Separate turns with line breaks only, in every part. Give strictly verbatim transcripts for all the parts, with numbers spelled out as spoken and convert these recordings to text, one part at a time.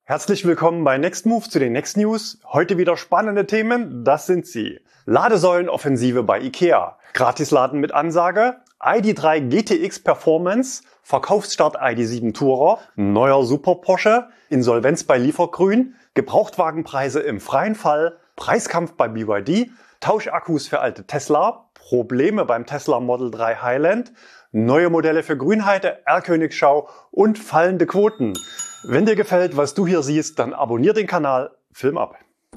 Herzlich willkommen bei Nextmove zu den Next News. Heute wieder spannende Themen, das sind sie. Ladesäulenoffensive bei IKEA, Gratisladen mit Ansage, I D drei G T X Performance, Verkaufsstart I D sieben Tourer, neuer Super Porsche, Insolvenz bei Liefergrün, Gebrauchtwagenpreise im freien Fall, Preiskampf bei B Y D, Tauschakkus für alte Tesla, Probleme beim Tesla Model drei Highland, neue Modelle für Grünheide, R-Königschau und fallende Quoten. Wenn dir gefällt, was du hier siehst, dann abonnier den Kanal, Film ab.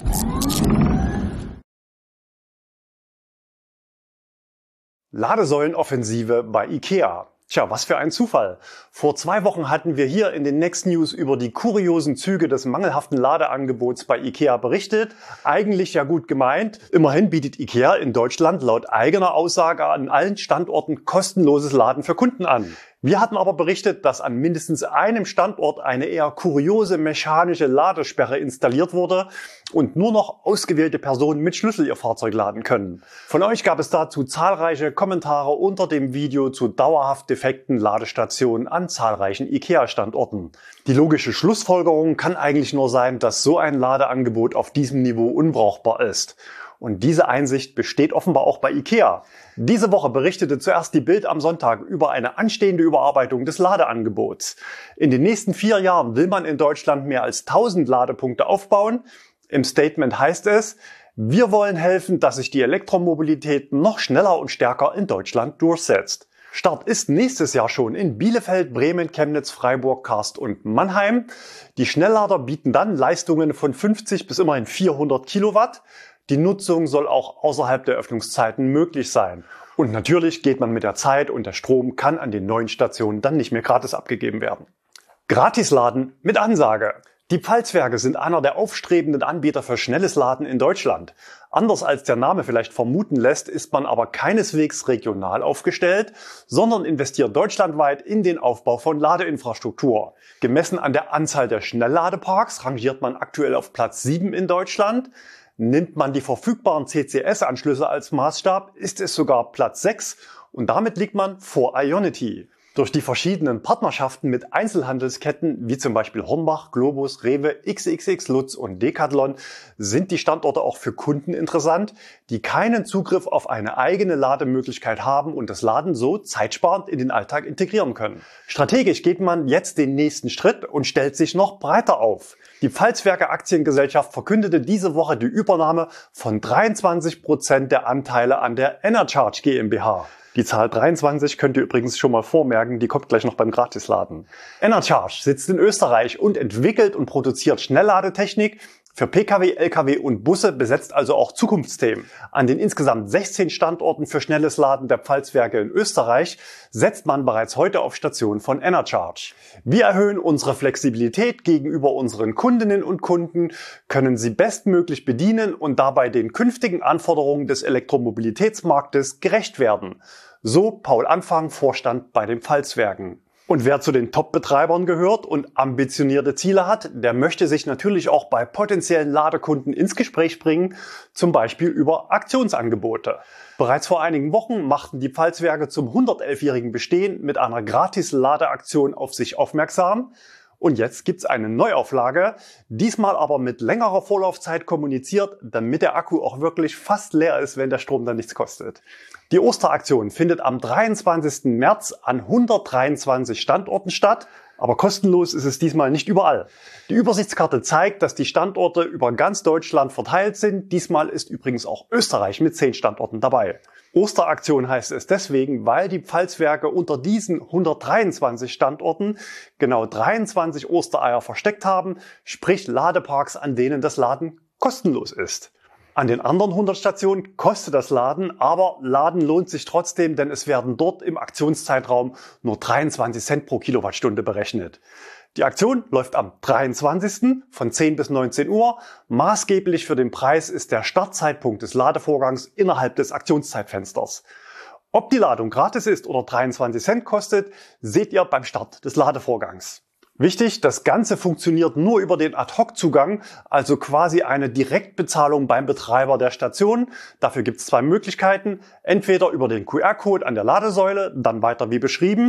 Ladesäulenoffensive bei IKEA. Tja, was für ein Zufall. Vor zwei Wochen hatten wir hier in den Next News über die kuriosen Züge des mangelhaften Ladeangebots bei IKEA berichtet. Eigentlich ja gut gemeint. Immerhin bietet IKEA in Deutschland laut eigener Aussage an allen Standorten kostenloses Laden für Kunden an. Wir hatten aber berichtet, dass an mindestens einem Standort eine eher kuriose mechanische Ladesperre installiert wurde und nur noch ausgewählte Personen mit Schlüssel ihr Fahrzeug laden können. Von euch gab es dazu zahlreiche Kommentare unter dem Video zu dauerhaft defekten Ladestationen an zahlreichen IKEA-Standorten. Die logische Schlussfolgerung kann eigentlich nur sein, dass so ein Ladeangebot auf diesem Niveau unbrauchbar ist. Und diese Einsicht besteht offenbar auch bei IKEA. Diese Woche berichtete zuerst die Bild am Sonntag über eine anstehende Überarbeitung des Ladeangebots. In den nächsten vier Jahren will man in Deutschland mehr als tausend Ladepunkte aufbauen. Im Statement heißt es, wir wollen helfen, dass sich die Elektromobilität noch schneller und stärker in Deutschland durchsetzt. Start ist nächstes Jahr schon in Bielefeld, Bremen, Chemnitz, Freiburg, Karst und Mannheim. Die Schnelllader bieten dann Leistungen von fünfzig bis immerhin vierhundert Kilowatt. Die Nutzung soll auch außerhalb der Öffnungszeiten möglich sein. Und natürlich geht man mit der Zeit und der Strom kann an den neuen Stationen dann nicht mehr gratis abgegeben werden. Gratisladen mit Ansage. Die Pfalzwerke sind einer der aufstrebenden Anbieter für schnelles Laden in Deutschland. Anders als der Name vielleicht vermuten lässt, ist man aber keineswegs regional aufgestellt, sondern investiert deutschlandweit in den Aufbau von Ladeinfrastruktur. Gemessen an der Anzahl der Schnellladeparks rangiert man aktuell auf Platz sieben in Deutschland. Nimmt man die verfügbaren C C S-Anschlüsse als Maßstab, ist es sogar Platz sechs und damit liegt man vor Ionity. Durch die verschiedenen Partnerschaften mit Einzelhandelsketten wie zum Beispiel Hornbach, Globus, Rewe, X X X Lutz und Decathlon sind die Standorte auch für Kunden interessant, die keinen Zugriff auf eine eigene Lademöglichkeit haben und das Laden so zeitsparend in den Alltag integrieren können. Strategisch geht man jetzt den nächsten Schritt und stellt sich noch breiter auf. Die Pfalzwerke Aktiengesellschaft verkündete diese Woche die Übernahme von dreiundzwanzig Prozent der Anteile an der Enercharge GmbH. Die Zahl dreiundzwanzig könnt ihr übrigens schon mal vormerken, die kommt gleich noch beim Gratisladen. Enercharge sitzt in Österreich und entwickelt und produziert Schnellladetechnik für Pkw, Lkw und Busse, besetzt also auch Zukunftsthemen. An den insgesamt sechzehn Standorten für schnelles Laden der Pfalzwerke in Österreich setzt man bereits heute auf Stationen von Enercharge. Wir erhöhen unsere Flexibilität gegenüber unseren Kundinnen und Kunden, können sie bestmöglich bedienen und dabei den künftigen Anforderungen des Elektromobilitätsmarktes gerecht werden. So Paul Anfang, Vorstand bei den Pfalzwerken. Und wer zu den Top-Betreibern gehört und ambitionierte Ziele hat, der möchte sich natürlich auch bei potenziellen Ladekunden ins Gespräch bringen, zum Beispiel über Aktionsangebote. Bereits vor einigen Wochen machten die Pfalzwerke zum hundertelfjährigen Bestehen mit einer Gratis-Ladeaktion auf sich aufmerksam. Und jetzt gibt's eine Neuauflage, diesmal aber mit längerer Vorlaufzeit kommuniziert, damit der Akku auch wirklich fast leer ist, wenn der Strom dann nichts kostet. Die Osteraktion findet am dreiundzwanzigsten März an hundertdreiundzwanzig Standorten statt, aber kostenlos ist es diesmal nicht überall. Die Übersichtskarte zeigt, dass die Standorte über ganz Deutschland verteilt sind. Diesmal ist übrigens auch Österreich mit zehn Standorten dabei. Osteraktion heißt es deswegen, weil die Pfalzwerke unter diesen hundertdreiundzwanzig Standorten genau dreiundzwanzig Ostereier versteckt haben, sprich Ladeparks, an denen das Laden kostenlos ist. An den anderen hundert Stationen kostet das Laden, aber Laden lohnt sich trotzdem, denn es werden dort im Aktionszeitraum nur dreiundzwanzig Cent pro Kilowattstunde berechnet. Die Aktion läuft am dreiundzwanzigsten von zehn bis neunzehn Uhr. Maßgeblich für den Preis ist der Startzeitpunkt des Ladevorgangs innerhalb des Aktionszeitfensters. Ob die Ladung gratis ist oder dreiundzwanzig Cent kostet, seht ihr beim Start des Ladevorgangs. Wichtig, das Ganze funktioniert nur über den Ad-Hoc-Zugang, also quasi eine Direktbezahlung beim Betreiber der Station. Dafür gibt es zwei Möglichkeiten. Entweder über den Q R-Code an der Ladesäule, dann weiter wie beschrieben.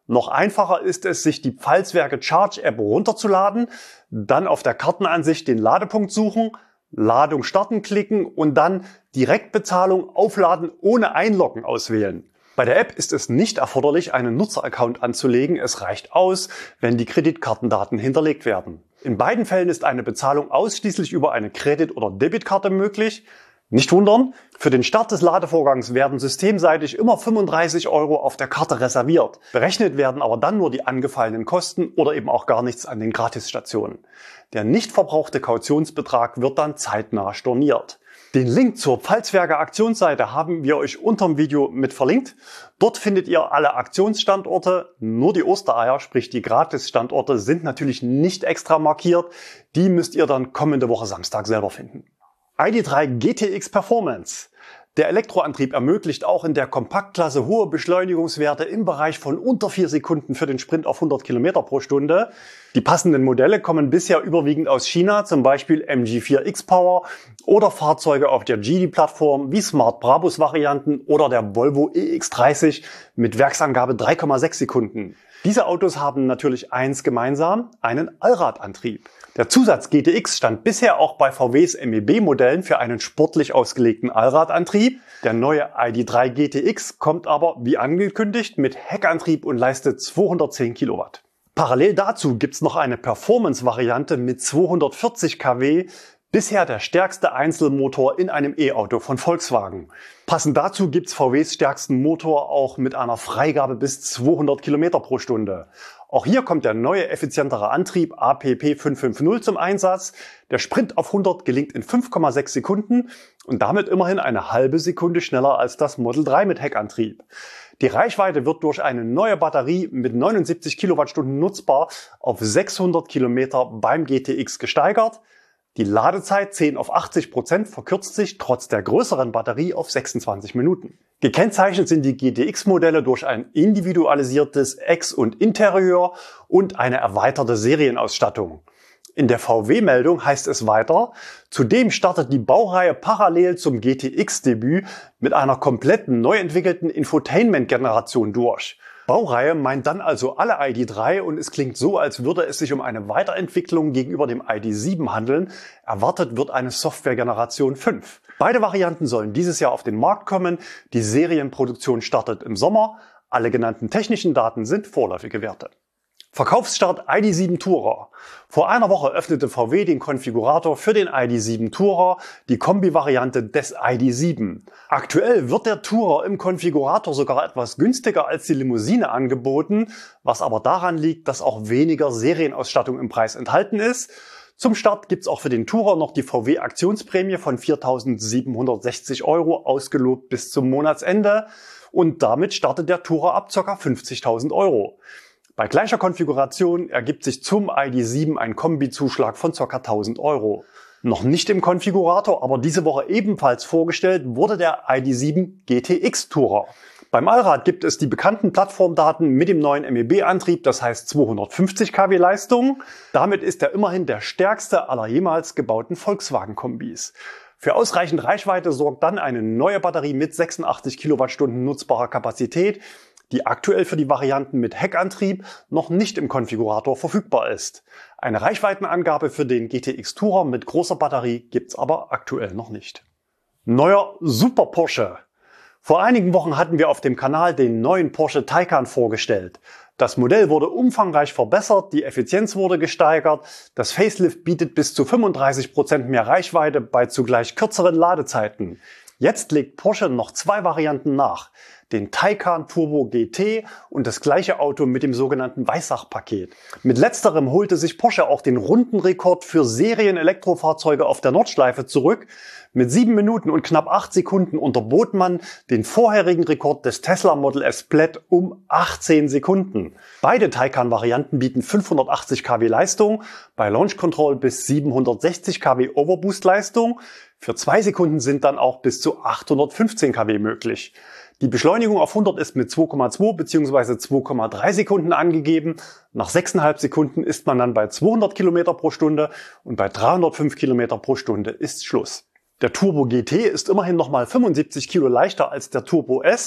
Noch einfacher ist es, sich die Pfalzwerke Charge App runterzuladen, dann auf der Kartenansicht den Ladepunkt suchen, Ladung starten klicken und dann Direktbezahlung aufladen ohne Einloggen auswählen. Bei der App ist es nicht erforderlich, einen Nutzeraccount anzulegen. Es reicht aus, wenn die Kreditkartendaten hinterlegt werden. In beiden Fällen ist eine Bezahlung ausschließlich über eine Kredit- oder Debitkarte möglich. Nicht wundern, für den Start des Ladevorgangs werden systemseitig immer fünfunddreißig Euro auf der Karte reserviert. Berechnet werden aber dann nur die angefallenen Kosten oder eben auch gar nichts an den Gratisstationen. Der nicht verbrauchte Kautionsbetrag wird dann zeitnah storniert. Den Link zur Pfalzwerke Aktionsseite haben wir euch unterm Video mit verlinkt. Dort findet ihr alle Aktionsstandorte. Nur die Ostereier, sprich die Gratis-Standorte, sind natürlich nicht extra markiert. Die müsst ihr dann kommende Woche Samstag selber finden. I D drei G T X Performance. Der Elektroantrieb ermöglicht auch in der Kompaktklasse hohe Beschleunigungswerte im Bereich von unter vier Sekunden für den Sprint auf hundert Kilometer pro Stunde. Die passenden Modelle kommen bisher überwiegend aus China, zum Beispiel M G vier X-Power oder Fahrzeuge auf der Geely-Plattform wie Smart Brabus-Varianten oder der Volvo E X dreißig mit Werksangabe drei Komma sechs Sekunden. Diese Autos haben natürlich eins gemeinsam, einen Allradantrieb. Der Zusatz G T X stand bisher auch bei V Ws M E B-Modellen für einen sportlich ausgelegten Allradantrieb. Der neue I D drei G T X kommt aber, wie angekündigt, mit Heckantrieb und leistet zweihundertzehn Kilowatt. Parallel dazu gibt's noch eine Performance-Variante mit zweihundertvierzig Kilowatt, bisher der stärkste Einzelmotor in einem E-Auto von Volkswagen. Passend dazu gibt's V Ws stärksten Motor auch mit einer Freigabe bis zweihundert Kilometer pro Stunde. Auch hier kommt der neue, effizientere Antrieb A P P fünf fünf null zum Einsatz. Der Sprint auf hundert gelingt in fünf Komma sechs Sekunden und damit immerhin eine halbe Sekunde schneller als das Model drei mit Heckantrieb. Die Reichweite wird durch eine neue Batterie mit neunundsiebzig Kilowattstunden nutzbar auf sechshundert Kilometer beim G T X gesteigert. Die Ladezeit zehn auf achtzig Prozent verkürzt sich trotz der größeren Batterie auf sechsundzwanzig Minuten. Gekennzeichnet sind die G T X-Modelle durch ein individualisiertes Ex- und Interieur und eine erweiterte Serienausstattung. In der V W-Meldung heißt es weiter, zudem startet die Baureihe parallel zum G T X-Debüt mit einer kompletten neu entwickelten Infotainment-Generation durch. Baureihe meint dann also alle I D drei und es klingt so, als würde es sich um eine Weiterentwicklung gegenüber dem I D sieben handeln. Erwartet wird eine Software-Generation fünf. Beide Varianten sollen dieses Jahr auf den Markt kommen. Die Serienproduktion startet im Sommer. Alle genannten technischen Daten sind vorläufige Werte. Verkaufsstart I D sieben Tourer. Vor einer Woche öffnete V W den Konfigurator für den I D sieben Tourer, die Kombi-Variante des I D sieben. Aktuell wird der Tourer im Konfigurator sogar etwas günstiger als die Limousine angeboten, was aber daran liegt, dass auch weniger Serienausstattung im Preis enthalten ist. Zum Start gibt's auch für den Tourer noch die V W-Aktionsprämie von viertausendsiebenhundertsechzig Euro, ausgelobt bis zum Monatsende. Und damit startet der Tourer ab ca. fünfzigtausend Euro. Bei gleicher Konfiguration ergibt sich zum I D sieben ein Kombizuschlag von ca. tausend Euro. Noch nicht im Konfigurator, aber diese Woche ebenfalls vorgestellt wurde der I D sieben G T X Tourer. Beim Allrad gibt es die bekannten Plattformdaten mit dem neuen M E B-Antrieb, das heißt zweihundertfünfzig Kilowatt Leistung. Damit ist er immerhin der stärkste aller jemals gebauten Volkswagen-Kombis. Für ausreichend Reichweite sorgt dann eine neue Batterie mit sechsundachtzig Kilowattstunden nutzbarer Kapazität, die aktuell für die Varianten mit Heckantrieb noch nicht im Konfigurator verfügbar ist. Eine Reichweitenangabe für den G T X Tourer mit großer Batterie gibt's aber aktuell noch nicht. Neuer Super Porsche. Vor einigen Wochen hatten wir auf dem Kanal den neuen Porsche Taycan vorgestellt. Das Modell wurde umfangreich verbessert, die Effizienz wurde gesteigert, das Facelift bietet bis zu fünfunddreißig Prozent mehr Reichweite bei zugleich kürzeren Ladezeiten. Jetzt legt Porsche noch zwei Varianten nach, den Taycan Turbo G T und das gleiche Auto mit dem sogenannten Weissach-Paket. Mit letzterem holte sich Porsche auch den Rundenrekord für Serien-Elektrofahrzeuge auf der Nordschleife zurück. Mit sieben Minuten und knapp acht Sekunden unterbot man den vorherigen Rekord des Tesla Model S Plaid um achtzehn Sekunden. Beide Taycan-Varianten bieten fünfhundertachtzig Kilowatt Leistung, bei Launch Control bis siebenhundertsechzig Kilowatt Overboost Leistung. Für zwei Sekunden sind dann auch bis zu achthundertfünfzehn Kilowatt möglich. Die Beschleunigung auf hundert ist mit zwei Komma zwei bzw. zwei Komma drei Sekunden angegeben. Nach sechs Komma fünf Sekunden ist man dann bei zweihundert Kilometer pro Stunde und bei dreihundertfünf Kilometer pro Stunde ist Schluss. Der Turbo G T ist immerhin nochmal fünfundsiebzig Kilo leichter als der Turbo S.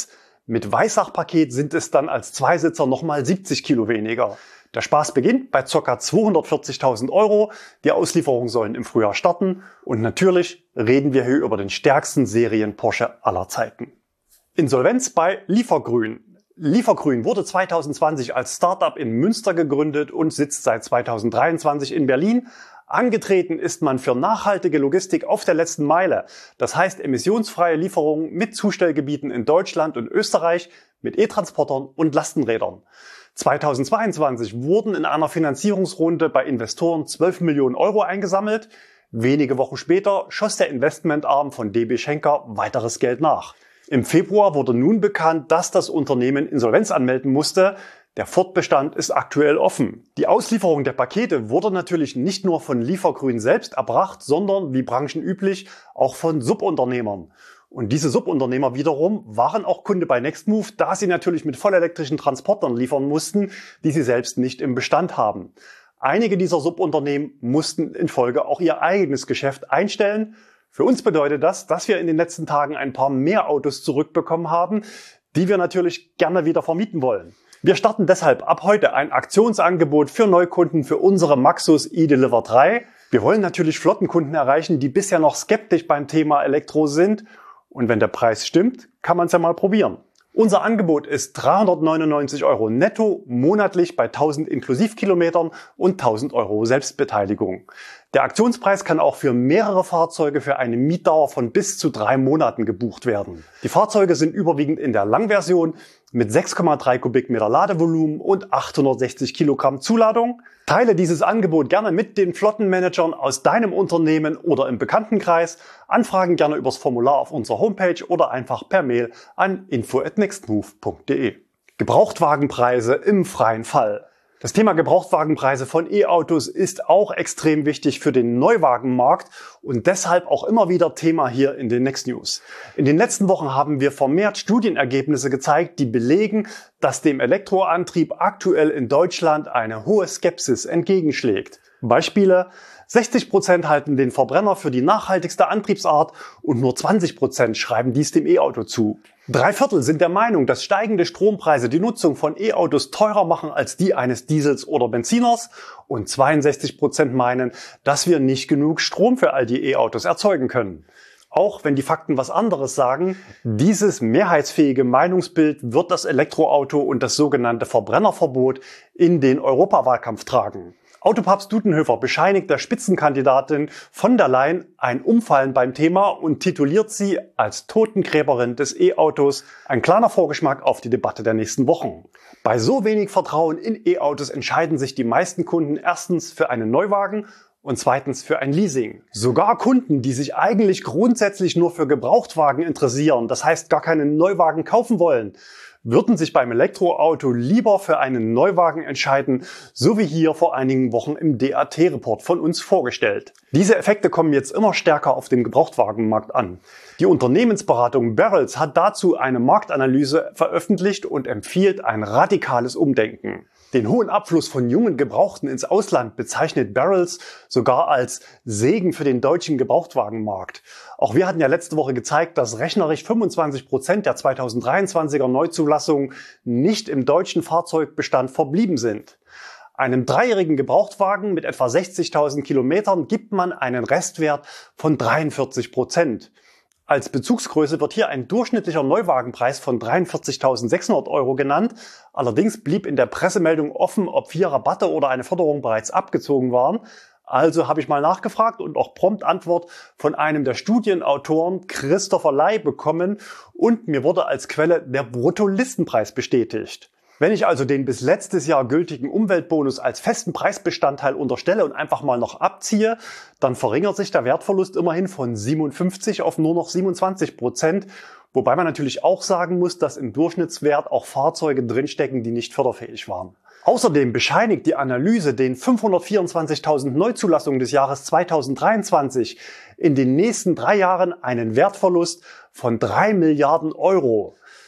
Mit Weissach-Paket sind es dann als Zweisitzer nochmal siebzig Kilo weniger. Der Spaß beginnt bei ca. zweihundertvierzigtausend Euro. Die Auslieferungen sollen im Frühjahr starten. Und natürlich reden wir hier über den stärksten Serien-Porsche aller Zeiten. Insolvenz bei Liefergrün. Liefergrün wurde zweitausendzwanzig als Startup in Münster gegründet und sitzt seit zweitausenddreiundzwanzig in Berlin. Angetreten ist man für nachhaltige Logistik auf der letzten Meile. Das heißt emissionsfreie Lieferungen mit Zustellgebieten in Deutschland und Österreich, mit E-Transportern und Lastenrädern. zweitausendzweiundzwanzig wurden in einer Finanzierungsrunde bei Investoren zwölf Millionen Euro eingesammelt. Wenige Wochen später schoss der Investmentarm von D B Schenker weiteres Geld nach. Im Februar wurde nun bekannt, dass das Unternehmen Insolvenz anmelden musste. Der Fortbestand ist aktuell offen. Die Auslieferung der Pakete wurde natürlich nicht nur von Liefergrün selbst erbracht, sondern wie branchenüblich auch von Subunternehmern. Und diese Subunternehmer wiederum waren auch Kunde bei Nextmove, da sie natürlich mit vollelektrischen Transportern liefern mussten, die sie selbst nicht im Bestand haben. Einige dieser Subunternehmen mussten in Folge auch ihr eigenes Geschäft einstellen. Für uns bedeutet das, dass wir in den letzten Tagen ein paar mehr Autos zurückbekommen haben, die wir natürlich gerne wieder vermieten wollen. Wir starten deshalb ab heute ein Aktionsangebot für Neukunden für unsere Maxus eDeliver drei. Wir wollen natürlich Flottenkunden erreichen, die bisher noch skeptisch beim Thema Elektro sind. Und wenn der Preis stimmt, kann man es ja mal probieren. Unser Angebot ist dreihundertneunundneunzig Euro netto monatlich bei tausend Inklusivkilometern und tausend Euro Selbstbeteiligung. Der Aktionspreis kann auch für mehrere Fahrzeuge für eine Mietdauer von bis zu drei Monaten gebucht werden. Die Fahrzeuge sind überwiegend in der Langversion mit sechs Komma drei Kubikmeter Ladevolumen und achthundertsechzig Kilogramm Zuladung. Teile dieses Angebot gerne mit den Flottenmanagern aus deinem Unternehmen oder im Bekanntenkreis. Anfragen gerne übers Formular auf unserer Homepage oder einfach per Mail an info at nextmove punkt de. Gebrauchtwagenpreise im freien Fall. Das Thema Gebrauchtwagenpreise von E-Autos ist auch extrem wichtig für den Neuwagenmarkt und deshalb auch immer wieder Thema hier in den Next News. In den letzten Wochen haben wir vermehrt Studienergebnisse gezeigt, die belegen, dass dem Elektroantrieb aktuell in Deutschland eine hohe Skepsis entgegenschlägt. Beispiele: sechzig Prozent halten den Verbrenner für die nachhaltigste Antriebsart und nur zwanzig Prozent schreiben dies dem E-Auto zu. Drei Viertel sind der Meinung, dass steigende Strompreise die Nutzung von E-Autos teurer machen als die eines Diesels oder Benziners und zweiundsechzig Prozent meinen, dass wir nicht genug Strom für all die E-Autos erzeugen können. Auch wenn die Fakten was anderes sagen, dieses mehrheitsfähige Meinungsbild wird das Elektroauto und das sogenannte Verbrennerverbot in den Europawahlkampf tragen. Autopapst Dudenhöfer bescheinigt der Spitzenkandidatin von der Leyen ein Umfallen beim Thema und tituliert sie als Totengräberin des E-Autos. Ein kleiner Vorgeschmack auf die Debatte der nächsten Wochen. Bei so wenig Vertrauen in E-Autos entscheiden sich die meisten Kunden erstens für einen Neuwagen und zweitens für ein Leasing. Sogar Kunden, die sich eigentlich grundsätzlich nur für Gebrauchtwagen interessieren, das heißt gar keinen Neuwagen kaufen wollen, würden sich beim Elektroauto lieber für einen Neuwagen entscheiden, so wie hier vor einigen Wochen im D A T-Report von uns vorgestellt. Diese Effekte kommen jetzt immer stärker auf dem Gebrauchtwagenmarkt an. Die Unternehmensberatung Barrels hat dazu eine Marktanalyse veröffentlicht und empfiehlt ein radikales Umdenken. Den hohen Abfluss von jungen Gebrauchten ins Ausland bezeichnet Barrels sogar als Segen für den deutschen Gebrauchtwagenmarkt. Auch wir hatten ja letzte Woche gezeigt, dass rechnerisch fünfundzwanzig Prozent der zweitausenddreiundzwanziger Neuzulassungen nicht im deutschen Fahrzeugbestand verblieben sind. Einem dreijährigen Gebrauchtwagen mit etwa sechzigtausend Kilometern gibt man einen Restwert von dreiundvierzig Prozent. Als Bezugsgröße wird hier ein durchschnittlicher Neuwagenpreis von dreiundvierzigtausendsechshundert Euro genannt. Allerdings blieb in der Pressemeldung offen, ob vier Rabatte oder eine Förderung bereits abgezogen waren. Also habe ich mal nachgefragt und auch prompt Antwort von einem der Studienautoren, Christopher Ley, bekommen und mir wurde als Quelle der Bruttolistenpreis bestätigt. Wenn ich also den bis letztes Jahr gültigen Umweltbonus als festen Preisbestandteil unterstelle und einfach mal noch abziehe, dann verringert sich der Wertverlust immerhin von siebenundfünfzig auf nur noch siebenundzwanzig Prozent. Wobei man natürlich auch sagen muss, dass im Durchschnittswert auch Fahrzeuge drinstecken, die nicht förderfähig waren. Außerdem bescheinigt die Analyse den fünfhundertvierundzwanzigtausend Neuzulassungen des Jahres zweitausenddreiundzwanzig in den nächsten drei Jahren einen Wertverlust von drei Milliarden Euro.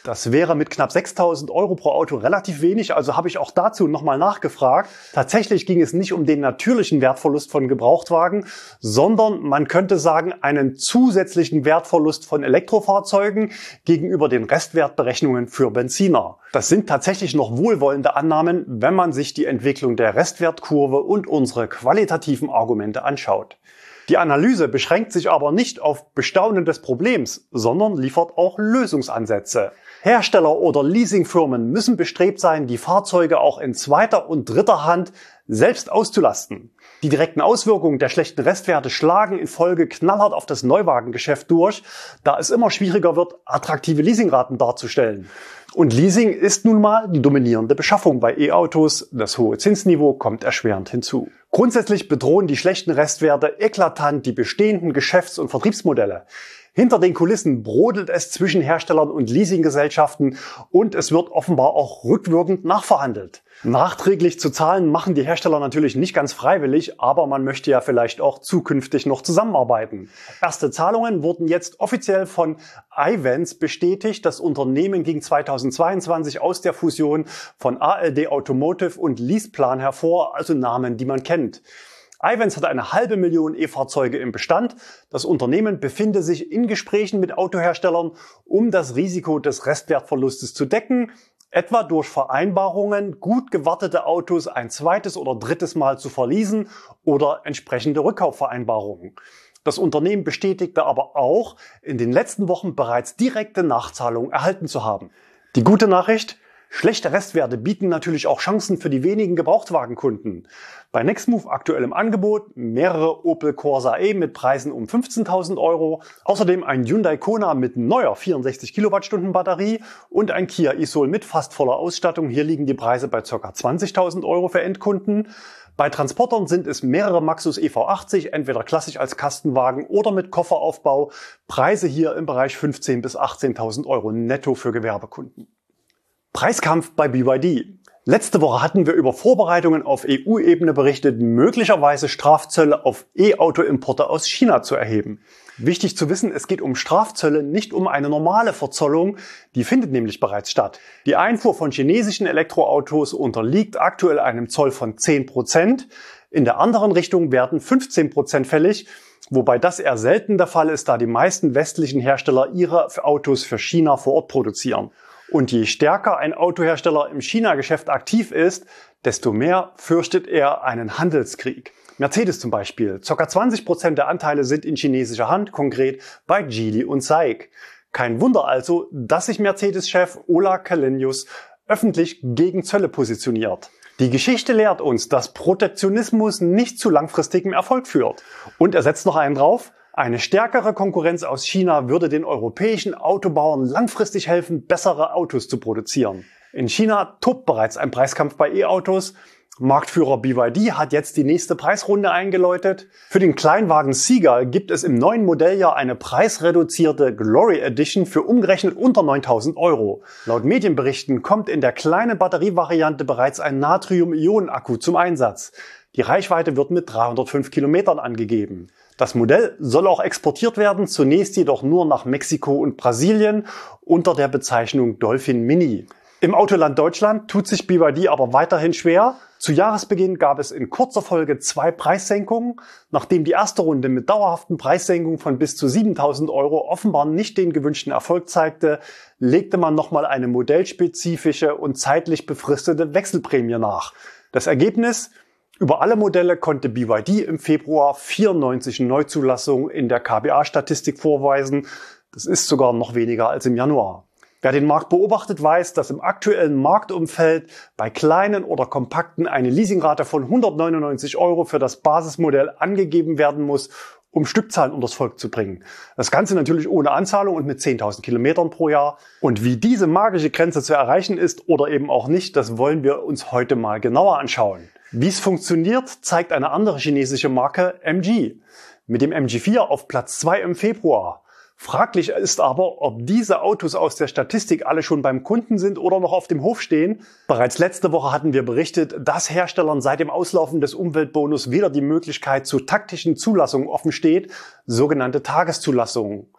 Das wäre mit knapp sechstausend Euro pro Auto relativ wenig, also habe ich auch dazu nochmal nachgefragt. Tatsächlich ging es nicht um den natürlichen Wertverlust von Gebrauchtwagen, sondern man könnte sagen, einen zusätzlichen Wertverlust von Elektrofahrzeugen gegenüber den Restwertberechnungen für Benziner. Das sind tatsächlich noch wohlwollende Annahmen, wenn man sich die Entwicklung der Restwertkurve und unsere qualitativen Argumente anschaut. Die Analyse beschränkt sich aber nicht auf Bestaunen des Problems, sondern liefert auch Lösungsansätze. Hersteller oder Leasingfirmen müssen bestrebt sein, die Fahrzeuge auch in zweiter und dritter Hand selbst auszulasten. Die direkten Auswirkungen der schlechten Restwerte schlagen in Folge knallhart auf das Neuwagengeschäft durch, da es immer schwieriger wird, attraktive Leasingraten darzustellen. Und Leasing ist nun mal die dominierende Beschaffung bei E-Autos. Das hohe Zinsniveau kommt erschwerend hinzu. Grundsätzlich bedrohen die schlechten Restwerte eklatant die bestehenden Geschäfts- und Vertriebsmodelle. Hinter den Kulissen brodelt es zwischen Herstellern und Leasinggesellschaften und es wird offenbar auch rückwirkend nachverhandelt. Nachträglich zu zahlen machen die Hersteller natürlich nicht ganz freiwillig, aber man möchte ja vielleicht auch zukünftig noch zusammenarbeiten. Erste Zahlungen wurden jetzt offiziell von Ayvens bestätigt. Das Unternehmen ging zweitausendzweiundzwanzig aus der Fusion von A L D Automotive und Leaseplan hervor, also Namen, die man kennt. Ayvens hat eine halbe Million E-Fahrzeuge im Bestand. Das Unternehmen befinde sich in Gesprächen mit Autoherstellern, um das Risiko des Restwertverlustes zu decken, etwa durch Vereinbarungen, gut gewartete Autos ein zweites oder drittes Mal zu verleasen oder entsprechende Rückkaufvereinbarungen. Das Unternehmen bestätigte aber auch, in den letzten Wochen bereits direkte Nachzahlungen erhalten zu haben. Die gute Nachricht: schlechte Restwerte bieten natürlich auch Chancen für die wenigen Gebrauchtwagenkunden. Bei Nextmove aktuell im Angebot mehrere Opel Corsa E mit Preisen um fünfzehntausend Euro, außerdem ein Hyundai Kona mit neuer vierundsechzig Kilowattstunden Batterie und ein Kia e-Soul mit fast voller Ausstattung. Hier liegen die Preise bei ca. zwanzigtausend Euro für Endkunden. Bei Transportern sind es mehrere Maxus E V achtzig, entweder klassisch als Kastenwagen oder mit Kofferaufbau. Preise hier im Bereich fünfzehntausend bis achtzehntausend Euro netto für Gewerbekunden. Preiskampf bei B Y D. Letzte Woche hatten wir über Vorbereitungen auf E U-Ebene berichtet, möglicherweise Strafzölle auf E-Auto-Importe aus China zu erheben. Wichtig zu wissen, es geht um Strafzölle, nicht um eine normale Verzollung. Die findet nämlich bereits statt. Die Einfuhr von chinesischen Elektroautos unterliegt aktuell einem Zoll von zehn Prozent. In der anderen Richtung werden fünfzehn Prozent fällig, wobei das eher selten der Fall ist, da die meisten westlichen Hersteller ihre Autos für China vor Ort produzieren. Und je stärker ein Autohersteller im China-Geschäft aktiv ist, desto mehr fürchtet er einen Handelskrieg. Mercedes zum Beispiel. Ca. zwanzig Prozent der Anteile sind in chinesischer Hand, konkret bei Geely und SAIC. Kein Wunder also, dass sich Mercedes-Chef Ola Källenius öffentlich gegen Zölle positioniert. Die Geschichte lehrt uns, dass Protektionismus nicht zu langfristigem Erfolg führt. Und er setzt noch einen drauf: eine stärkere Konkurrenz aus China würde den europäischen Autobauern langfristig helfen, bessere Autos zu produzieren. In China tobt bereits ein Preiskampf bei E-Autos. Marktführer B Y D hat jetzt die nächste Preisrunde eingeläutet. Für den Kleinwagen Seagull gibt es im neuen Modelljahr eine preisreduzierte Glory Edition für umgerechnet unter neuntausend Euro. Laut Medienberichten kommt in der kleinen Batterievariante bereits ein Natrium-Ionen-Akku zum Einsatz. Die Reichweite wird mit dreihundertfünf Kilometern angegeben. Das Modell soll auch exportiert werden, zunächst jedoch nur nach Mexiko und Brasilien unter der Bezeichnung Dolphin Mini. Im Autoland Deutschland tut sich B Y D aber weiterhin schwer. Zu Jahresbeginn gab es in kurzer Folge zwei Preissenkungen. Nachdem die erste Runde mit dauerhaften Preissenkungen von bis zu siebentausend Euro offenbar nicht den gewünschten Erfolg zeigte, legte man nochmal eine modellspezifische und zeitlich befristete Wechselprämie nach. Das Ergebnis: über alle Modelle konnte B Y D im Februar vierundneunzig Neuzulassungen in der K B A-Statistik vorweisen. Das ist sogar noch weniger als im Januar. Wer den Markt beobachtet, weiß, dass im aktuellen Marktumfeld bei kleinen oder kompakten eine Leasingrate von hundertneunundneunzig Euro für das Basismodell angegeben werden muss, um Stückzahlen unters Volk zu bringen. Das Ganze natürlich ohne Anzahlung und mit zehntausend Kilometern pro Jahr. Und wie diese magische Grenze zu erreichen ist oder eben auch nicht, das wollen wir uns heute mal genauer anschauen. Wie es funktioniert, zeigt eine andere chinesische Marke, M G. Mit dem M G vier auf Platz zwei im Februar. Fraglich ist aber, ob diese Autos aus der Statistik alle schon beim Kunden sind oder noch auf dem Hof stehen. Bereits letzte Woche hatten wir berichtet, dass Herstellern seit dem Auslaufen des Umweltbonus wieder die Möglichkeit zu taktischen Zulassungen offen steht, sogenannte Tageszulassungen.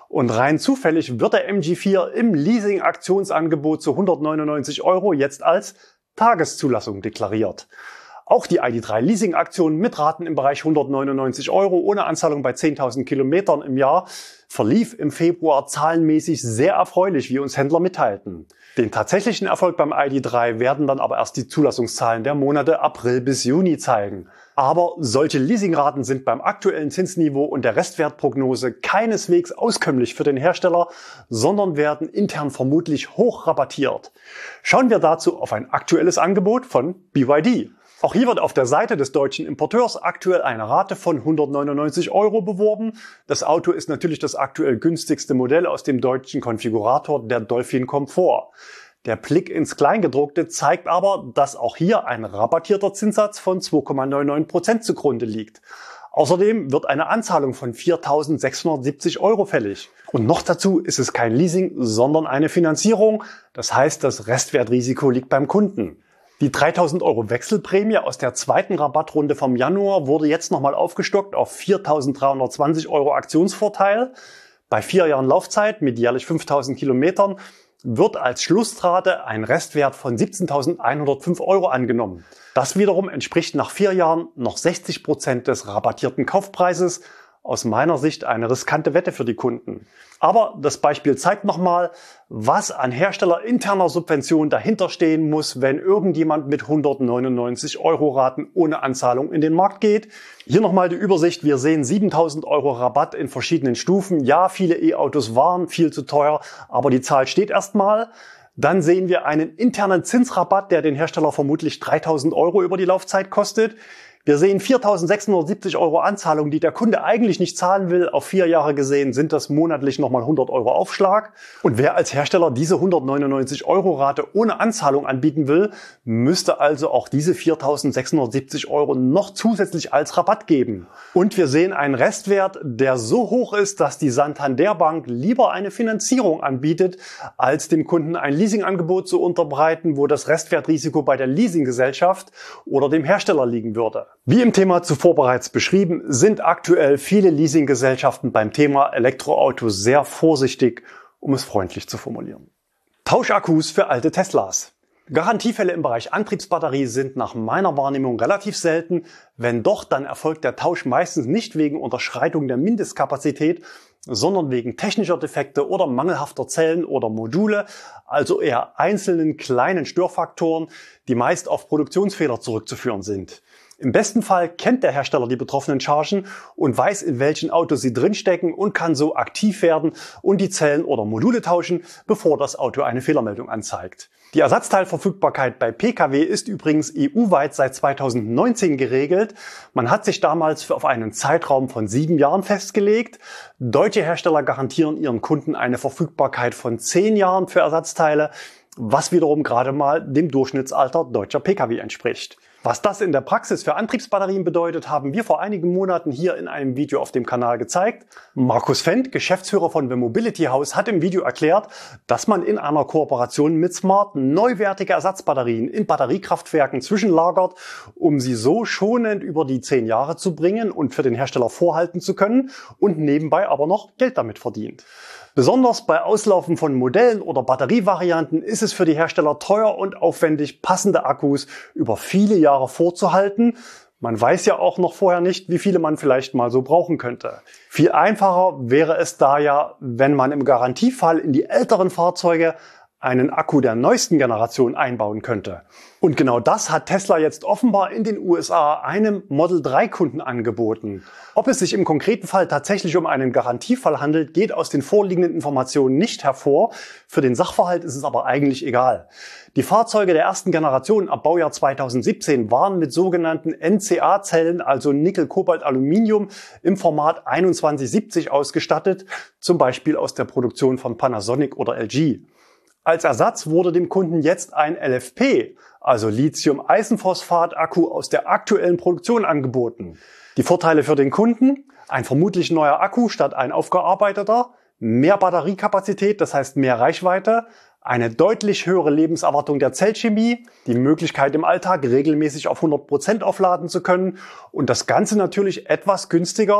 Und rein zufällig wird der M G vier im Leasing-Aktionsangebot zu hundertneunundneunzig Euro jetzt als Tageszulassung deklariert. Auch die I D drei Leasing-Aktion mit Raten im Bereich hundertneunundneunzig Euro ohne Anzahlung bei zehntausend Kilometern im Jahr verlief im Februar zahlenmäßig sehr erfreulich, wie uns Händler mitteilten. Den tatsächlichen Erfolg beim I D drei werden dann aber erst die Zulassungszahlen der Monate April bis Juni zeigen. Aber solche Leasingraten sind beim aktuellen Zinsniveau und der Restwertprognose keineswegs auskömmlich für den Hersteller, sondern werden intern vermutlich hoch rabattiert. Schauen wir dazu auf ein aktuelles Angebot von B Y D. Auch hier wird auf der Seite des deutschen Importeurs aktuell eine Rate von hundertneunundneunzig Euro beworben. Das Auto ist natürlich das aktuell günstigste Modell aus dem deutschen Konfigurator der Dolphin Comfort. Der Blick ins Kleingedruckte zeigt aber, dass auch hier ein rabattierter Zinssatz von zwei Komma neunundneunzig Prozent zugrunde liegt. Außerdem wird eine Anzahlung von viertausendsechshundertsiebzig Euro fällig. Und noch dazu ist es kein Leasing, sondern eine Finanzierung. Das heißt, das Restwertrisiko liegt beim Kunden. Die dreitausend Euro Wechselprämie aus der zweiten Rabattrunde vom Januar wurde jetzt nochmal aufgestockt auf viertausenddreihundertzwanzig Euro Aktionsvorteil. Bei vier Jahren Laufzeit mit jährlich fünftausend Kilometern wird als Schlussrate ein Restwert von siebzehntausendeinhundertfünf Euro angenommen. Das wiederum entspricht nach vier Jahren noch sechzig Prozent des rabattierten Kaufpreises. Aus meiner Sicht eine riskante Wette für die Kunden. Aber das Beispiel zeigt nochmal, was an herstellerinterner Subvention dahinter stehen muss, wenn irgendjemand mit hundertneunundneunzig Euro Raten ohne Anzahlung in den Markt geht. Hier nochmal die Übersicht. Wir sehen siebentausend Euro Rabatt in verschiedenen Stufen. Ja, viele E-Autos waren viel zu teuer, aber die Zahl steht erstmal. Dann sehen wir einen internen Zinsrabatt, der den Hersteller vermutlich dreitausend Euro über die Laufzeit kostet. Wir sehen viertausendsechshundertsiebzig Euro Anzahlung, die der Kunde eigentlich nicht zahlen will. Auf vier Jahre gesehen sind das monatlich nochmal hundert Euro Aufschlag. Und wer als Hersteller diese hundertneunundneunzig Euro Rate ohne Anzahlung anbieten will, müsste also auch diese viertausendsechshundertsiebzig Euro noch zusätzlich als Rabatt geben. Und wir sehen einen Restwert, der so hoch ist, dass die Santander Bank lieber eine Finanzierung anbietet, als dem Kunden ein Leasingangebot zu unterbreiten, wo das Restwertrisiko bei der Leasinggesellschaft oder dem Hersteller liegen würde. Wie im Thema zuvor bereits beschrieben, sind aktuell viele Leasinggesellschaften beim Thema Elektroautos sehr vorsichtig, um es freundlich zu formulieren. Tauschakkus für alte Teslas. Garantiefälle im Bereich Antriebsbatterie sind nach meiner Wahrnehmung relativ selten. Wenn doch, dann erfolgt der Tausch meistens nicht wegen Unterschreitung der Mindestkapazität, sondern wegen technischer Defekte oder mangelhafter Zellen oder Module, also eher einzelnen kleinen Störfaktoren, die meist auf Produktionsfehler zurückzuführen sind. Im besten Fall kennt der Hersteller die betroffenen Chargen und weiß, in welchen Autos sie drinstecken und kann so aktiv werden und die Zellen oder Module tauschen, bevor das Auto eine Fehlermeldung anzeigt. Die Ersatzteilverfügbarkeit bei Pkw ist übrigens E U-weit seit zweitausendneunzehn geregelt. Man hat sich damals auf einen Zeitraum von sieben Jahren festgelegt. Deutsche Hersteller garantieren ihren Kunden eine Verfügbarkeit von zehn Jahren für Ersatzteile, was wiederum gerade mal dem Durchschnittsalter deutscher Pkw entspricht. Was das in der Praxis für Antriebsbatterien bedeutet, haben wir vor einigen Monaten hier in einem Video auf dem Kanal gezeigt. Markus Fendt, Geschäftsführer von The Mobility House, hat im Video erklärt, dass man in einer Kooperation mit Smart neuwertige Ersatzbatterien in Batteriekraftwerken zwischenlagert, um sie so schonend über die zehn Jahre zu bringen und für den Hersteller vorhalten zu können und nebenbei aber noch Geld damit verdient. Besonders bei Auslaufen von Modellen oder Batterievarianten ist es für die Hersteller teuer und aufwendig, passende Akkus über viele Jahre vorzuhalten. Man weiß ja auch noch vorher nicht, wie viele man vielleicht mal so brauchen könnte. Viel einfacher wäre es da ja, wenn man im Garantiefall in die älteren Fahrzeuge einen Akku der neuesten Generation einbauen könnte. Und genau das hat Tesla jetzt offenbar in den U S A einem Model drei Kunden angeboten. Ob es sich im konkreten Fall tatsächlich um einen Garantiefall handelt, geht aus den vorliegenden Informationen nicht hervor. Für den Sachverhalt ist es aber eigentlich egal. Die Fahrzeuge der ersten Generation ab Baujahr zweitausendsiebzehn waren mit sogenannten N C A-Zellen, also Nickel, Kobalt, Aluminium, im Format einundzwanzig siebzig ausgestattet, zum Beispiel aus der Produktion von Panasonic oder L G. Als Ersatz wurde dem Kunden jetzt ein L F P, also Lithium-Eisenphosphat-Akku aus der aktuellen Produktion angeboten. Die Vorteile für den Kunden: ein vermutlich neuer Akku statt ein aufgearbeiteter, mehr Batteriekapazität, das heißt mehr Reichweite, eine deutlich höhere Lebenserwartung der Zellchemie, die Möglichkeit im Alltag regelmäßig auf hundert Prozent aufladen zu können und das Ganze natürlich etwas günstiger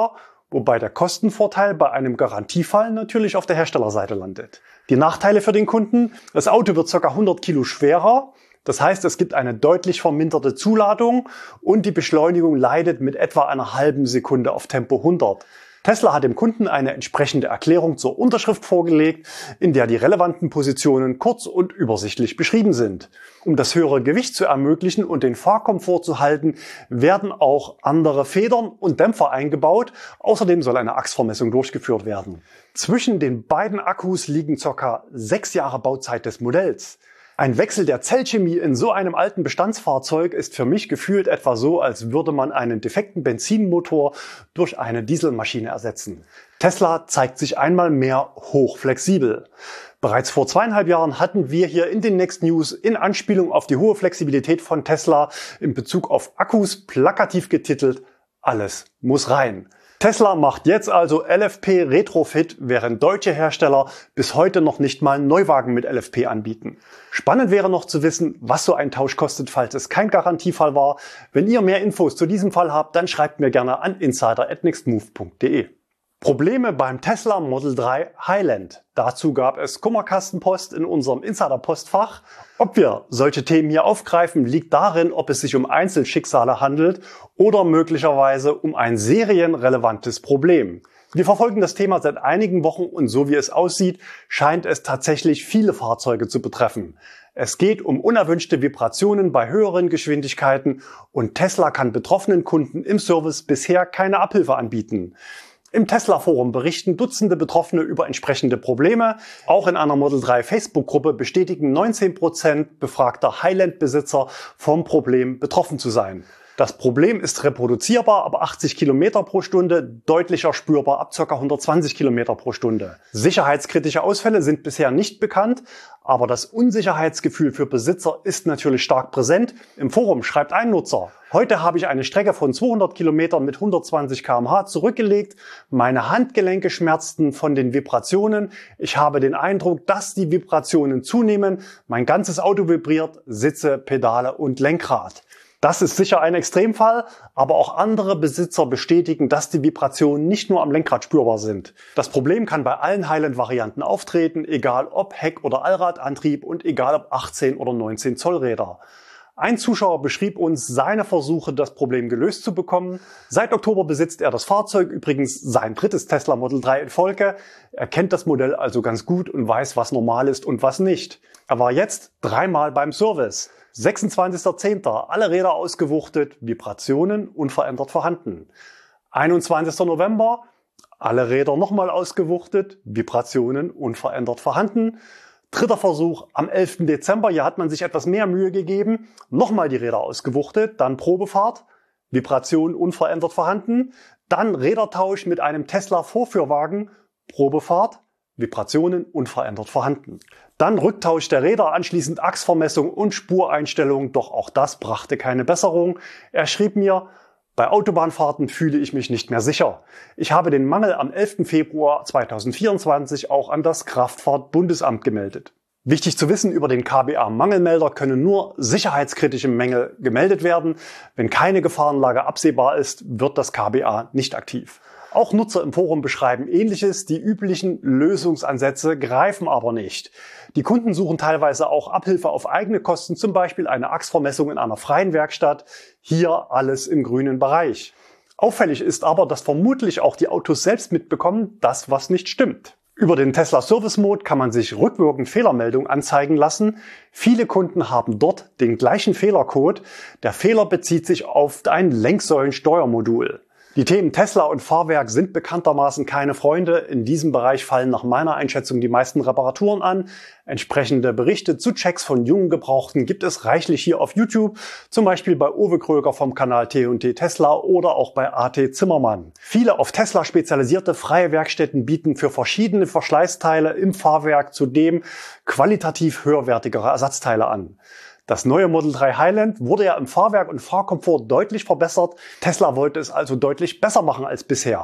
wobei der Kostenvorteil bei einem Garantiefall natürlich auf der Herstellerseite landet. Die Nachteile für den Kunden: Das Auto wird ca. hundert Kilo schwerer. Das heißt, es gibt eine deutlich verminderte Zuladung und die Beschleunigung leidet mit etwa einer halben Sekunde auf Tempo hundert. Tesla hat dem Kunden eine entsprechende Erklärung zur Unterschrift vorgelegt, in der die relevanten Positionen kurz und übersichtlich beschrieben sind. Um das höhere Gewicht zu ermöglichen und den Fahrkomfort zu halten, werden auch andere Federn und Dämpfer eingebaut. Außerdem soll eine Achsvermessung durchgeführt werden. Zwischen den beiden Akkus liegen ca. sechs Jahre Bauzeit des Modells. Ein Wechsel der Zellchemie in so einem alten Bestandsfahrzeug ist für mich gefühlt etwa so, als würde man einen defekten Benzinmotor durch eine Dieselmaschine ersetzen. Tesla zeigt sich einmal mehr hochflexibel. Bereits vor zweieinhalb Jahren hatten wir hier in den Next News in Anspielung auf die hohe Flexibilität von Tesla in Bezug auf Akkus plakativ getitelt: Alles muss rein. Tesla macht jetzt also L F P Retrofit, während deutsche Hersteller bis heute noch nicht mal Neuwagen mit L F P anbieten. Spannend wäre noch zu wissen, was so ein Tausch kostet, falls es kein Garantiefall war. Wenn ihr mehr Infos zu diesem Fall habt, dann schreibt mir gerne an insider at nextmove punkt de. Probleme beim Tesla Model drei Highland. Dazu gab es Kummerkastenpost in unserem Insider-Postfach. Ob wir solche Themen hier aufgreifen, liegt darin, ob es sich um Einzelschicksale handelt oder möglicherweise um ein serienrelevantes Problem. Wir verfolgen das Thema seit einigen Wochen und so wie es aussieht, scheint es tatsächlich viele Fahrzeuge zu betreffen. Es geht um unerwünschte Vibrationen bei höheren Geschwindigkeiten und Tesla kann betroffenen Kunden im Service bisher keine Abhilfe anbieten. Im Tesla-Forum berichten Dutzende Betroffene über entsprechende Probleme. Auch in einer Model drei Facebook-Gruppe bestätigen neunzehn Prozent befragter Highland-Besitzer vom Problem betroffen zu sein. Das Problem ist reproduzierbar ab achtzig Kilometer pro Stunde, deutlicher spürbar ab ca. hundertzwanzig Kilometer pro Stunde. Sicherheitskritische Ausfälle sind bisher nicht bekannt, aber das Unsicherheitsgefühl für Besitzer ist natürlich stark präsent. Im Forum schreibt ein Nutzer: Heute habe ich eine Strecke von zweihundert Kilometern mit hundertzwanzig Kilometer pro Stunde zurückgelegt. Meine Handgelenke schmerzten von den Vibrationen. Ich habe den Eindruck, dass die Vibrationen zunehmen. Mein ganzes Auto vibriert, Sitze, Pedale und Lenkrad. Das ist sicher ein Extremfall, aber auch andere Besitzer bestätigen, dass die Vibrationen nicht nur am Lenkrad spürbar sind. Das Problem kann bei allen Highland-Varianten auftreten, egal ob Heck- oder Allradantrieb und egal ob achtzehn oder neunzehn Zoll Räder. Ein Zuschauer beschrieb uns seine Versuche, das Problem gelöst zu bekommen. Seit Oktober besitzt er das Fahrzeug, übrigens sein drittes Tesla Model drei in Folge. Er kennt das Modell also ganz gut und weiß, was normal ist und was nicht. Er war jetzt dreimal beim Service. sechsundzwanzigster zehnter Alle Räder ausgewuchtet, Vibrationen unverändert vorhanden. einundzwanzigster November Alle Räder nochmal ausgewuchtet, Vibrationen unverändert vorhanden. Dritter Versuch am elften Dezember, hier hat man sich etwas mehr Mühe gegeben. Nochmal die Räder ausgewuchtet, dann Probefahrt, Vibrationen unverändert vorhanden. Dann Rädertausch mit einem Tesla Vorführwagen, Probefahrt, Vibrationen unverändert vorhanden. Dann Rücktausch der Räder, anschließend Achsvermessung und Spureinstellung, doch auch das brachte keine Besserung. Er schrieb mir: Bei Autobahnfahrten fühle ich mich nicht mehr sicher. Ich habe den Mangel am elften Februar zweitausendvierundzwanzig auch an das Kraftfahrtbundesamt gemeldet. Wichtig zu wissen: Über den K B A-Mangelmelder können nur sicherheitskritische Mängel gemeldet werden. Wenn keine Gefahrenlage absehbar ist, wird das K B A nicht aktiv. Auch Nutzer im Forum beschreiben Ähnliches. Die üblichen Lösungsansätze greifen aber nicht. Die Kunden suchen teilweise auch Abhilfe auf eigene Kosten, zum Beispiel eine Achsvermessung in einer freien Werkstatt. Hier alles im grünen Bereich. Auffällig ist aber, dass vermutlich auch die Autos selbst mitbekommen, dass was nicht stimmt. Über den Tesla Service Mode kann man sich rückwirkend Fehlermeldungen anzeigen lassen. Viele Kunden haben dort den gleichen Fehlercode. Der Fehler bezieht sich auf ein Lenksäulensteuermodul. Die Themen Tesla und Fahrwerk sind bekanntermaßen keine Freunde. In diesem Bereich fallen nach meiner Einschätzung die meisten Reparaturen an. Entsprechende Berichte zu Checks von jungen Gebrauchten gibt es reichlich hier auf YouTube, zum Beispiel bei Uwe Kröger vom Kanal T und T Tesla oder auch bei A T Zimmermann. Viele auf Tesla spezialisierte freie Werkstätten bieten für verschiedene Verschleißteile im Fahrwerk zudem qualitativ höherwertigere Ersatzteile an. Das neue Model drei Highland wurde ja im Fahrwerk und Fahrkomfort deutlich verbessert. Tesla wollte es also deutlich besser machen als bisher.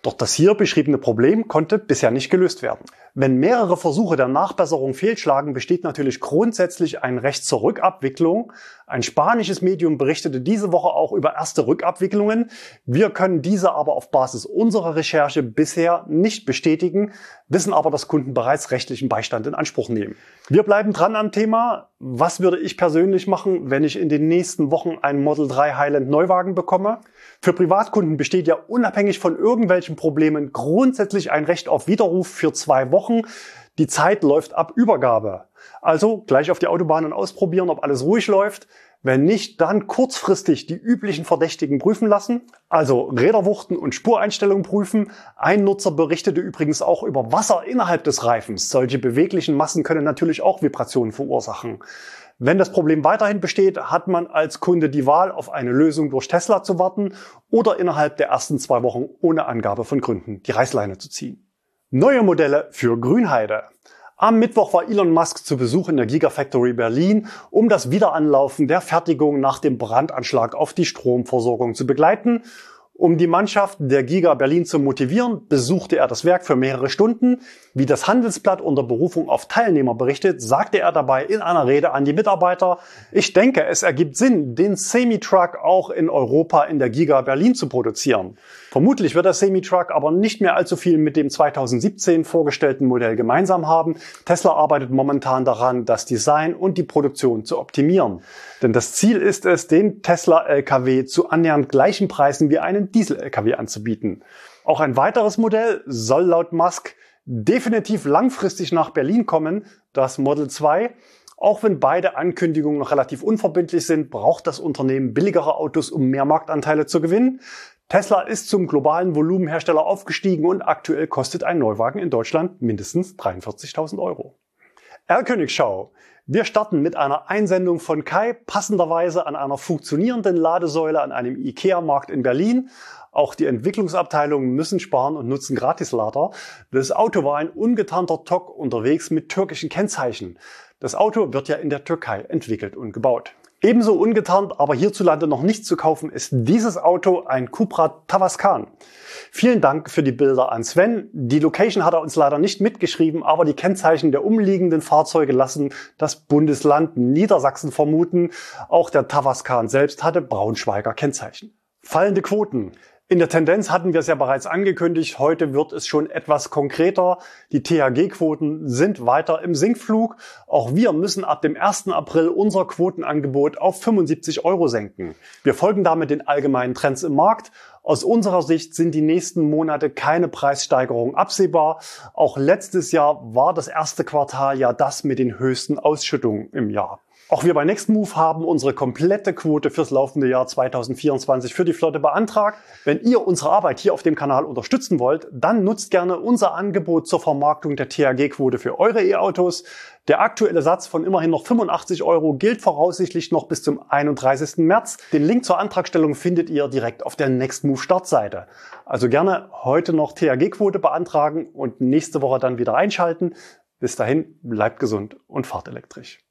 Doch das hier beschriebene Problem konnte bisher nicht gelöst werden. Wenn mehrere Versuche der Nachbesserung fehlschlagen, besteht natürlich grundsätzlich ein Recht zur Rückabwicklung. Ein spanisches Medium berichtete diese Woche auch über erste Rückabwicklungen. Wir können diese aber auf Basis unserer Recherche bisher nicht bestätigen, wissen aber, dass Kunden bereits rechtlichen Beistand in Anspruch nehmen. Wir bleiben dran am Thema. Was würde ich persönlich machen, wenn ich in den nächsten Wochen einen Model drei Highland Neuwagen bekomme? Für Privatkunden besteht ja unabhängig von irgendwelchen Problemen grundsätzlich ein Recht auf Widerruf für zwei Wochen. Die Zeit läuft ab Übergabe. Also gleich auf die Autobahn und ausprobieren, ob alles ruhig läuft. Wenn nicht, dann kurzfristig die üblichen Verdächtigen prüfen lassen. Also Räderwuchten und Spureinstellungen prüfen. Ein Nutzer berichtete übrigens auch über Wasser innerhalb des Reifens. Solche beweglichen Massen können natürlich auch Vibrationen verursachen. Wenn das Problem weiterhin besteht, hat man als Kunde die Wahl, auf eine Lösung durch Tesla zu warten oder innerhalb der ersten zwei Wochen ohne Angabe von Gründen die Reißleine zu ziehen. Neue Modelle für Grünheide. Am Mittwoch war Elon Musk zu Besuch in der Gigafactory Berlin, um das Wiederanlaufen der Fertigung nach dem Brandanschlag auf die Stromversorgung zu begleiten. Um die Mannschaft der Giga Berlin zu motivieren, besuchte er das Werk für mehrere Stunden. Wie das Handelsblatt unter Berufung auf Teilnehmer berichtet, sagte er dabei in einer Rede an die Mitarbeiter: Ich denke, es ergibt Sinn, den Semi-Truck auch in Europa in der Giga Berlin zu produzieren. Vermutlich wird der Semi-Truck aber nicht mehr allzu viel mit dem zweitausendsiebzehn vorgestellten Modell gemeinsam haben. Tesla arbeitet momentan daran, das Design und die Produktion zu optimieren. Denn das Ziel ist es, den Tesla-L K W zu annähernd gleichen Preisen wie einen Diesel-L K W anzubieten. Auch ein weiteres Modell soll laut Musk definitiv langfristig nach Berlin kommen, das Model zwei. Auch wenn beide Ankündigungen noch relativ unverbindlich sind, braucht das Unternehmen billigere Autos, um mehr Marktanteile zu gewinnen. Tesla ist zum globalen Volumenhersteller aufgestiegen und aktuell kostet ein Neuwagen in Deutschland mindestens dreiundvierzigtausend Euro. Erlkönigschau. Wir starten mit einer Einsendung von Kai, passenderweise an einer funktionierenden Ladesäule an einem IKEA-Markt in Berlin. Auch die Entwicklungsabteilungen müssen sparen und nutzen Gratislader. Das Auto war ein ungetarnter T O C unterwegs mit türkischen Kennzeichen. Das Auto wird ja in der Türkei entwickelt und gebaut. Ebenso ungetarnt, aber hierzulande noch nicht zu kaufen, ist dieses Auto, ein Cupra Tavascan. Vielen Dank für die Bilder an Sven. Die Location hat er uns leider nicht mitgeschrieben, aber die Kennzeichen der umliegenden Fahrzeuge lassen das Bundesland Niedersachsen vermuten. Auch der Tavascan selbst hatte Braunschweiger Kennzeichen. Fallende Quoten. In der Tendenz hatten wir es ja bereits angekündigt, heute wird es schon etwas konkreter. Die T H G-Quoten sind weiter im Sinkflug. Auch wir müssen ab dem ersten April unser Quotenangebot auf fünfundsiebzig Euro senken. Wir folgen damit den allgemeinen Trends im Markt. Aus unserer Sicht sind die nächsten Monate keine Preissteigerung absehbar. Auch letztes Jahr war das erste Quartal ja das mit den höchsten Ausschüttungen im Jahr. Auch wir bei Nextmove haben unsere komplette Quote fürs laufende Jahr zweitausendvierundzwanzig für die Flotte beantragt. Wenn ihr unsere Arbeit hier auf dem Kanal unterstützen wollt, dann nutzt gerne unser Angebot zur Vermarktung der T H G-Quote für eure E-Autos. Der aktuelle Satz von immerhin noch fünfundachtzig Euro gilt voraussichtlich noch bis zum einunddreißigsten März. Den Link zur Antragstellung findet ihr direkt auf der Nextmove Startseite. Also gerne heute noch T H G-Quote beantragen und nächste Woche dann wieder einschalten. Bis dahin, bleibt gesund und fahrt elektrisch.